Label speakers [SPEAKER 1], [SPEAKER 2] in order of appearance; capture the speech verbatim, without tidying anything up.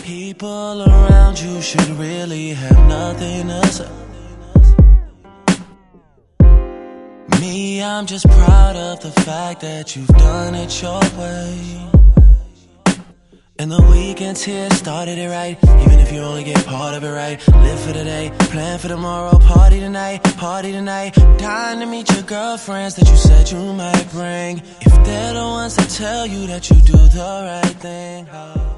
[SPEAKER 1] People around you should really have nothing to say. Me, I'm just proud of the fact that you've done it your way. And the weekends here started it right, even if you only get part of it right. Live for today, plan for tomorrow, party tonight, party tonight. Dying to meet your girlfriends that you said you might bring, if they're the ones that tell you that you do the right thing.